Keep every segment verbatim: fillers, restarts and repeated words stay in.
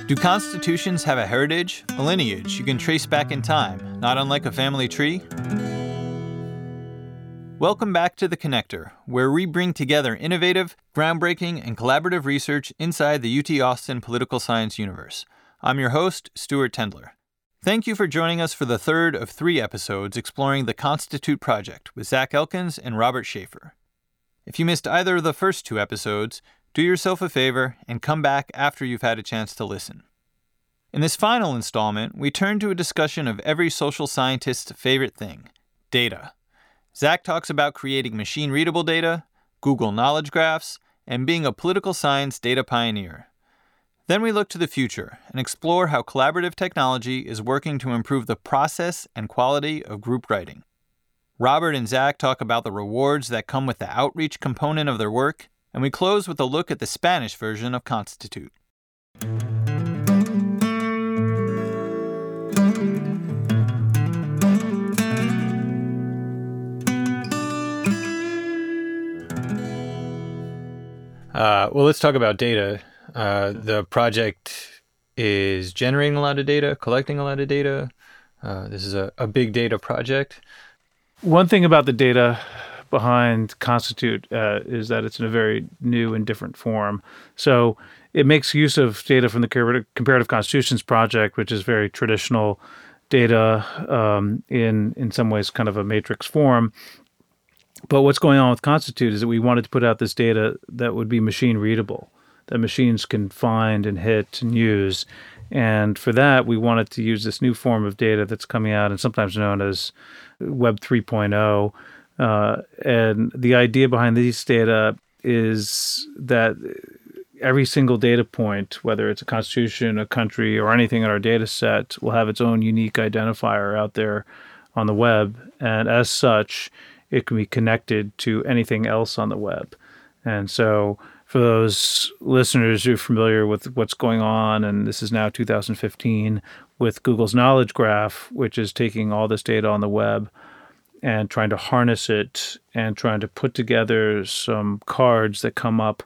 Do constitutions have a heritage, a lineage you can trace back in time, not unlike a family tree? Welcome back to The Connector, where we bring together innovative, groundbreaking, and collaborative research inside the U T Austin political science universe. I'm your host, Stuart Tendler. Thank you for joining us for the third of three episodes exploring the Constitute Project with Zach Elkins and Robert Schaefer. If you missed either of the first two episodes, do yourself a favor and come back after you've had a chance to listen. In this final installment, we turn to a discussion of every social scientist's favorite thing, data. Zach talks about creating machine-readable data, Google Knowledge Graphs, and being a political science data pioneer. Then we look to the future and explore how collaborative technology is working to improve the process and quality of group writing. Robert and Zach talk about the rewards that come with the outreach component of their work, and we close with a look at the Spanish version of Constitute. Uh, well, let's talk about data. Uh, the project is generating a lot of data, collecting a lot of data. Uh, this is a, a big data project. One thing about the data behind Constitute uh, is that it's in a very new and different form. So it makes use of data from the Comparative Constitutions Project, which is very traditional data um, in, in some ways kind of a matrix form. But what's going on with Constitute is that we wanted to put out this data that would be machine readable, that machines can find and hit and use. And for that, we wanted to use this new form of data that's coming out and sometimes known as Web three point oh. Uh, and the idea behind these data is that every single data point, whether it's a constitution, a country, or anything in our data set, will have its own unique identifier out there on the web. And as such, it can be connected to anything else on the web. And so for those listeners who are familiar with what's going on, and this is now two thousand fifteen, with Google's Knowledge Graph, which is taking all this data on the web and trying to harness it and trying to put together some cards that come up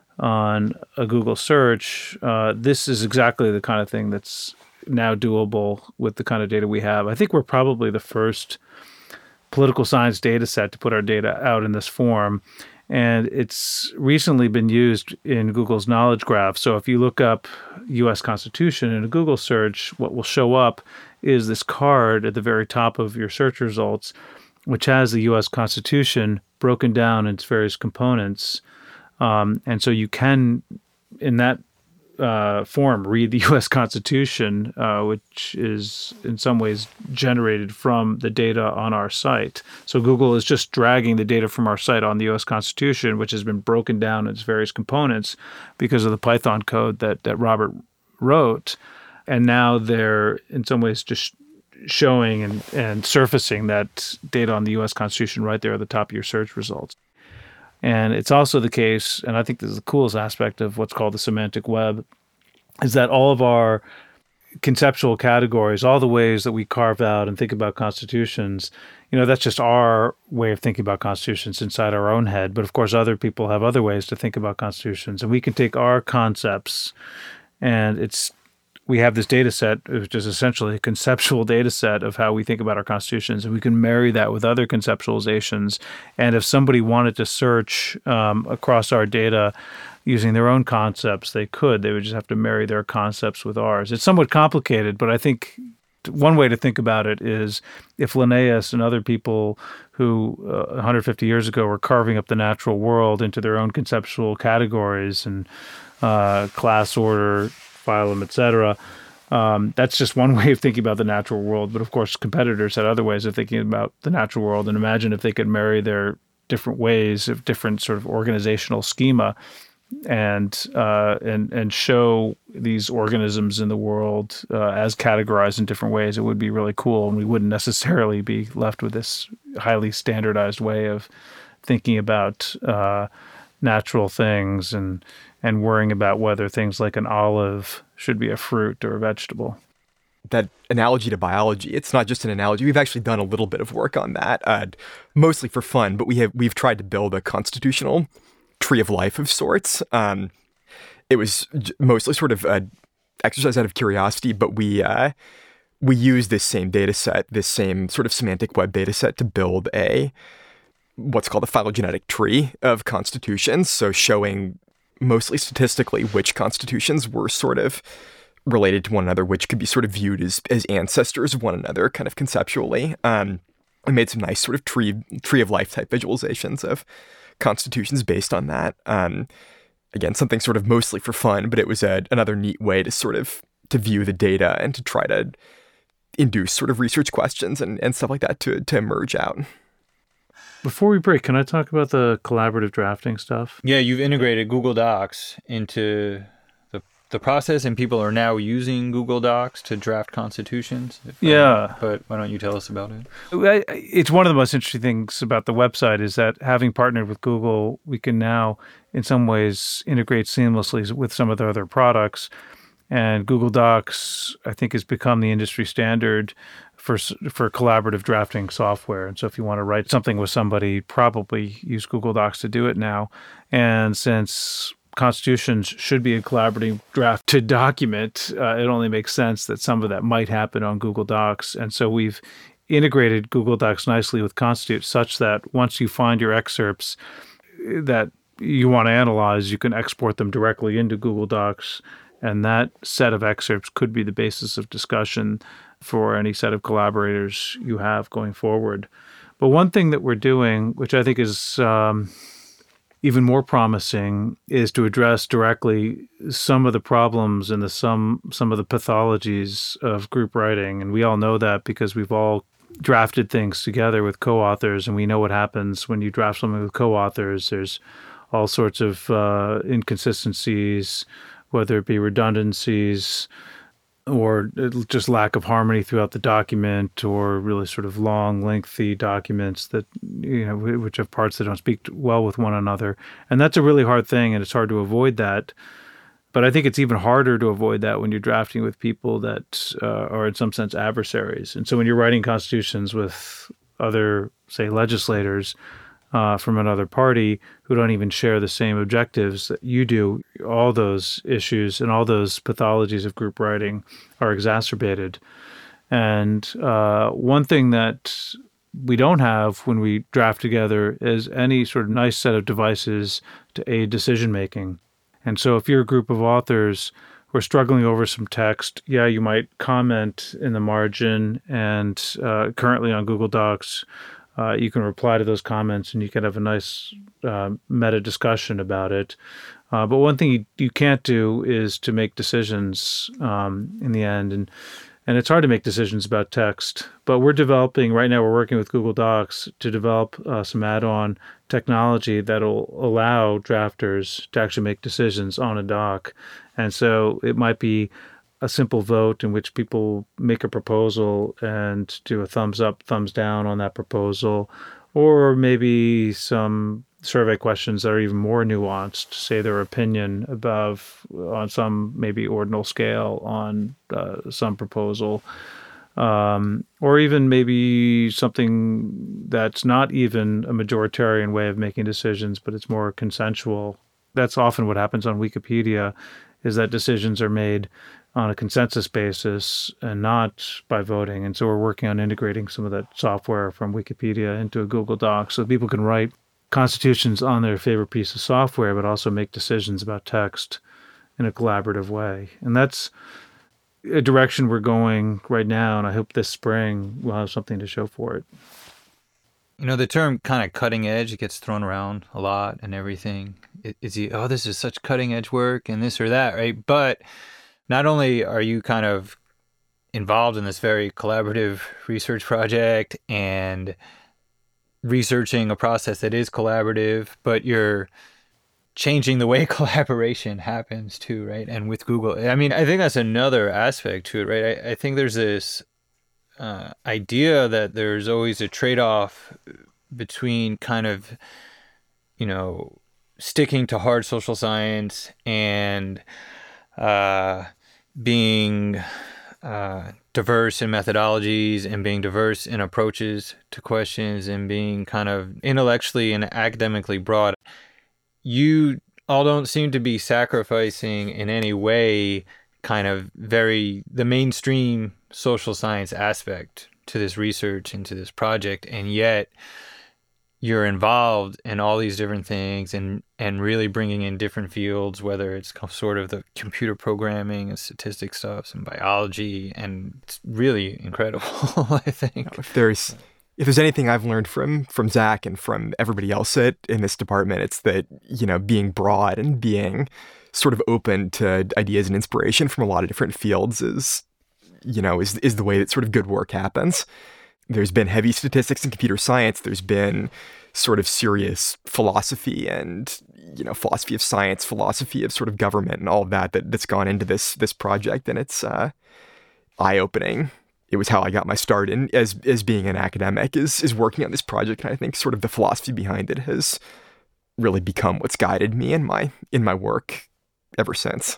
on a Google search, uh, this is exactly the kind of thing that's now doable with the kind of data we have. I think we're probably the first political science data set to put our data out in this form. And it's recently been used in Google's Knowledge Graph. So if you look up U S Constitution in a Google search, what will show up is this card at the very top of your search results, which has the U S Constitution broken down into various components. Um, and so you can, in that uh, form, read the U S Constitution, uh, which is in some ways generated from the data on our site. So Google is just dragging the data from our site on the U S Constitution, which has been broken down into various components because of the Python code that, that Robert wrote. And now they're in some ways just showing and, and surfacing that data on the U S Constitution right there at the top of your search results. And it's also the case, and I think this is the coolest aspect of what's called the semantic web, is that all of our conceptual categories, all the ways that we carve out and think about constitutions, you know, that's just our way of thinking about constitutions inside our own head. But of course, other people have other ways to think about constitutions. And we can take our concepts, and it's we have this data set, which is essentially a conceptual data set of how we think about our constitutions, and we can marry that with other conceptualizations. And if somebody wanted to search um, across our data using their own concepts, they could. They would just have to marry their concepts with ours. It's somewhat complicated, but I think one way to think about it is if Linnaeus and other people who uh, one hundred fifty years ago were carving up the natural world into their own conceptual categories and uh, class order, phylum, et cetera. Um, that's just one way of thinking about the natural world. But of course, competitors had other ways of thinking about the natural world. And imagine if they could marry their different ways of different sort of organizational schema and uh, and and show these organisms in the world uh, as categorized in different ways. It would be really cool, and we wouldn't necessarily be left with this highly standardized way of thinking about uh, natural things and and worrying about whether things like an olive should be a fruit or a vegetable. That analogy to biology, it's not just an analogy. We've actually done a little bit of work on that, uh, mostly for fun, but we have, we've tried to build a constitutional tree of life of sorts. Um, it was j- mostly sort of uh, exercise out of curiosity, but we uh, we use this same data set, this same sort of semantic web data set to build a what's called a phylogenetic tree of constitutions. So showing mostly statistically which constitutions were sort of related to one another, which could be sort of viewed as as ancestors of one another, kind of conceptually. Um, we made some nice sort of tree tree of life type visualizations of constitutions based on that. Um, again, something sort of mostly for fun, but it was a, another neat way to sort of to view the data and to try to induce sort of research questions and, and stuff like that to to emerge out. Before we break, can I talk about the collaborative drafting stuff? Yeah, you've integrated Google Docs into the the process, and people are now using Google Docs to draft constitutions. Yeah. I, but why don't you tell us about it? It's one of the most interesting things about the website is that having partnered with Google, we can now, in some ways, integrate seamlessly with some of their other products. And Google Docs, I think, has become the industry standard for for collaborative drafting software. And so if you want to write something with somebody, probably use Google Docs to do it now. And since constitutions should be a collaborative drafted document, uh, it only makes sense that some of that might happen on Google Docs. And so we've integrated Google Docs nicely with Constitute such that once you find your excerpts that you want to analyze, you can export them directly into Google Docs. And that set of excerpts could be the basis of discussion for any set of collaborators you have going forward. But one thing that we're doing, which I think is um, even more promising, is to address directly some of the problems and the some some of the pathologies of group writing. And we all know that because we've all drafted things together with co-authors, and we know what happens when you draft something with co-authors. There's all sorts of uh, inconsistencies, whether it be redundancies or just lack of harmony throughout the document, or really sort of long, lengthy documents that, you know, which have parts that don't speak well with one another. And that's a really hard thing, and it's hard to avoid that. But I think it's even harder to avoid that when you're drafting with people that uh, are in some sense adversaries. And so when you're writing constitutions with other, say, legislators, Uh, from another party who don't even share the same objectives that you do, all those issues and all those pathologies of group writing are exacerbated. And uh, one thing that we don't have when we draft together is any sort of nice set of devices to aid decision-making. And so if you're a group of authors who are struggling over some text, yeah, you might comment in the margin, and uh, currently on Google Docs, Uh, you can reply to those comments and you can have a nice uh, meta discussion about it. Uh, but one thing you, you can't do is to make decisions um, in the end. And, and it's hard to make decisions about text. But we're developing, right now we're working with Google Docs to develop uh, some add-on technology that'll allow drafters to actually make decisions on a doc. And so it might be a simple vote in which people make a proposal and do a thumbs up, thumbs down on that proposal, or maybe some survey questions that are even more nuanced, say their opinion above on some maybe ordinal scale on uh, some proposal, um, or even maybe something that's not even a majoritarian way of making decisions, but it's more consensual. That's often what happens on Wikipedia, is that decisions are made on a consensus basis and not by voting. And so we're working on integrating some of that software from Wikipedia into a Google Doc so people can write constitutions on their favorite piece of software, but also make decisions about text in a collaborative way. And that's a direction we're going right now, and I hope this spring we'll have something to show for it. You know, the term kind of cutting edge, it gets thrown around a lot and everything. Is he, oh, this is such cutting edge work and this or that, right? But not only are you kind of involved in this very collaborative research project and researching a process that is collaborative, but you're changing the way collaboration happens too, right? And with Google, I mean, I think that's another aspect to it, right? I, I think there's this uh, idea that there's always a trade-off between kind of, you know, sticking to hard social science and uh, being uh, diverse in methodologies and being diverse in approaches to questions and being kind of intellectually and academically broad. You all don't seem to be sacrificing in any way kind of very the mainstream social science aspect to this research and to this project, and yet you're involved in all these different things and and really bringing in different fields, whether it's sort of the computer programming and statistics stuff and biology, and it's really incredible. I think if there's if there's anything I've learned from from Zach and from everybody else at, in this department, it's that, you know, being broad and being sort of open to ideas and inspiration from a lot of different fields is, you know, is is the way that sort of good work happens. There's been heavy statistics and computer science. There's been sort of serious philosophy and, you know, philosophy of science, philosophy of sort of government and all of that, that that's gone into this this project. And it's uh, eye-opening. It was how I got my start in as as being an academic, is is working on this project. And I think sort of the philosophy behind it has really become what's guided me in my in my work ever since.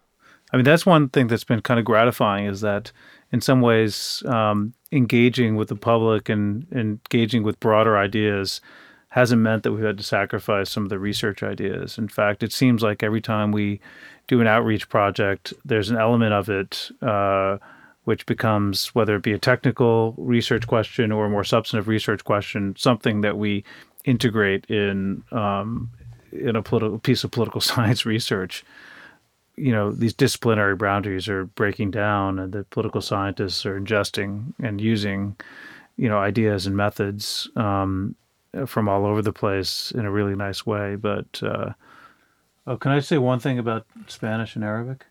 I mean, that's one thing that's been kind of gratifying, is that in some ways, um, engaging with the public and, and engaging with broader ideas hasn't meant that we've had to sacrifice some of the research ideas. In fact, it seems like every time we do an outreach project, there's an element of it uh, which becomes, whether it be a technical research question or a more substantive research question, something that we integrate in um, in a political piece of political science research. You know, these disciplinary boundaries are breaking down, and the political scientists are ingesting and using, you know, ideas and methods um, from all over the place in a really nice way. But uh, oh, can I say one thing about Spanish and Arabic?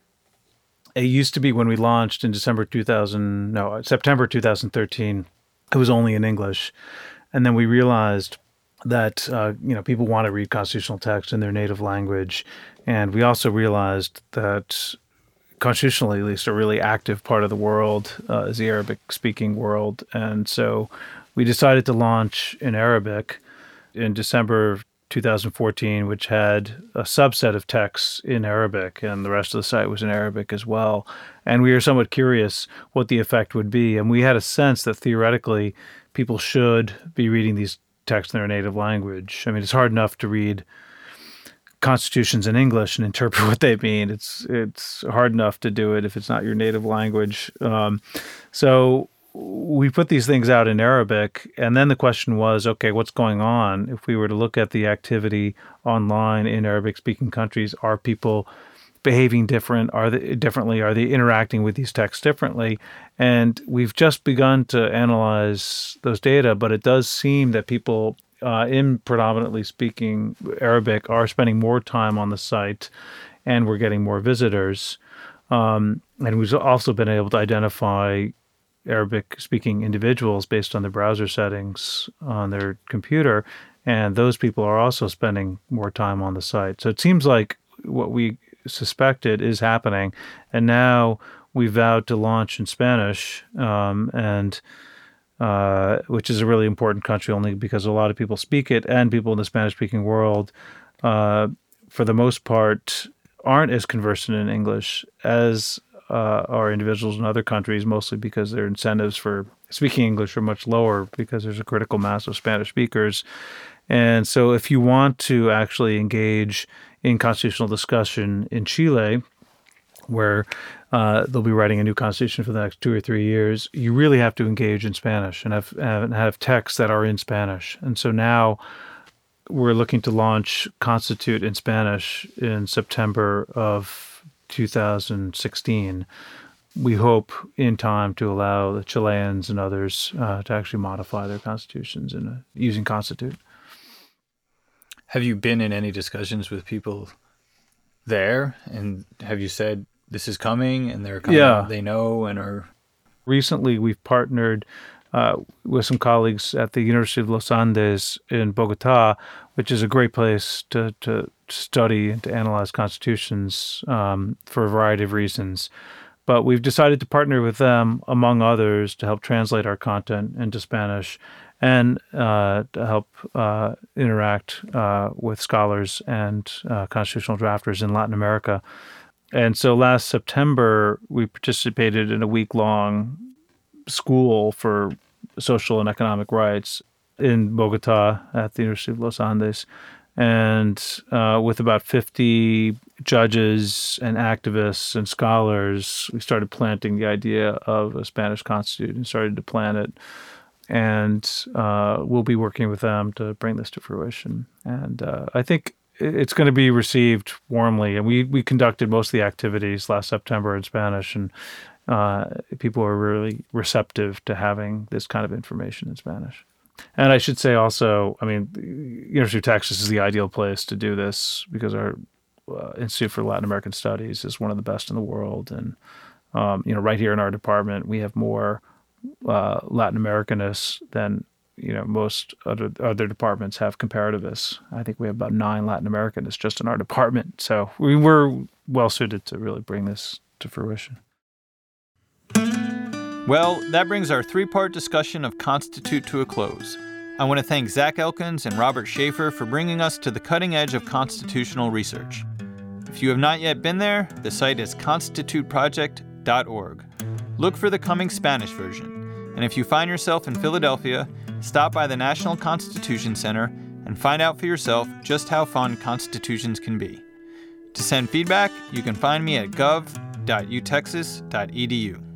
It used to be, when we launched in December two thousand, no, September two thousand thirteen, it was only in English, and then we realized that uh, you know, people want to read constitutional text in their native language. And we also realized that constitutionally, at least, a really active part of the world uh, is the Arabic-speaking world. And so we decided to launch in Arabic in December two thousand fourteen, which had a subset of texts in Arabic, and the rest of the site was in Arabic as well. And we were somewhat curious what the effect would be. And we had a sense that theoretically people should be reading these texts in their native language. I mean, it's hard enough to read constitutions in English and interpret what they mean. It's it's hard enough to do it if it's not your native language. Um, so we put these things out in Arabic, and then the question was, okay, what's going on? If we were to look at the activity online in Arabic-speaking countries, are people behaving different? Are they differently? Are they interacting with these texts differently? And we've just begun to analyze those data, but it does seem that people uh, in predominantly speaking Arabic are spending more time on the site, and we're getting more visitors. Um, and we've also been able to identify Arabic-speaking individuals based on the browser settings on their computer, and those people are also spending more time on the site. So it seems like what we suspected is happening, and now we vowed to launch in Spanish, um, and uh, which is a really important country only because a lot of people speak it, and people in the Spanish-speaking world, uh, for the most part, aren't as conversant in English as uh, are individuals in other countries, mostly because their incentives for speaking English are much lower because there's a critical mass of Spanish speakers. And so if you want to actually engage in constitutional discussion in Chile, where uh, they'll be writing a new constitution for the next two or three years, you really have to engage in Spanish and have, and have texts that are in Spanish. And so now we're looking to launch Constitute in Spanish in September of two thousand sixteen. We hope in time to allow the Chileans and others uh, to actually modify their constitutions in a, using Constitute. Have you been in any discussions with people there? And have you said, this is coming, and they're coming, yeah. they know and are... Recently, we've partnered uh, with some colleagues at the University of Los Andes in Bogota, which is a great place to, to study and to analyze constitutions um, for a variety of reasons. But we've decided to partner with them, among others, to help translate our content into Spanish and uh, to help uh, interact uh, with scholars and uh, constitutional drafters in Latin America. And so last September, we participated in a week-long school for social and economic rights in Bogota at the University of Los Andes. And uh, with about fifty judges and activists and scholars, we started planting the idea of a Spanish constitute and started to plan it. And uh, we'll be working with them to bring this to fruition. And uh, I think it's going to be received warmly. And we, we conducted most of the activities last September in Spanish, and uh, people are really receptive to having this kind of information in Spanish. And I should say also, I mean, the University of Texas is the ideal place to do this because our uh, Institute for Latin American Studies is one of the best in the world. And, um, you know, right here in our department, we have more uh, Latin Americanists than, you know, most other, other departments have comparativists. I think we have about nine Latin Americanists just in our department. So we were well suited to really bring this to fruition. Well, that brings our three-part discussion of Constitute to a close. I want to thank Zach Elkins and Robert Schaefer for bringing us to the cutting edge of constitutional research. If you have not yet been there, the site is constitute project dot org. Look for the coming Spanish version. And if you find yourself in Philadelphia, stop by the National Constitution Center and find out for yourself just how fun constitutions can be. To send feedback, you can find me at gov dot u texas dot e d u.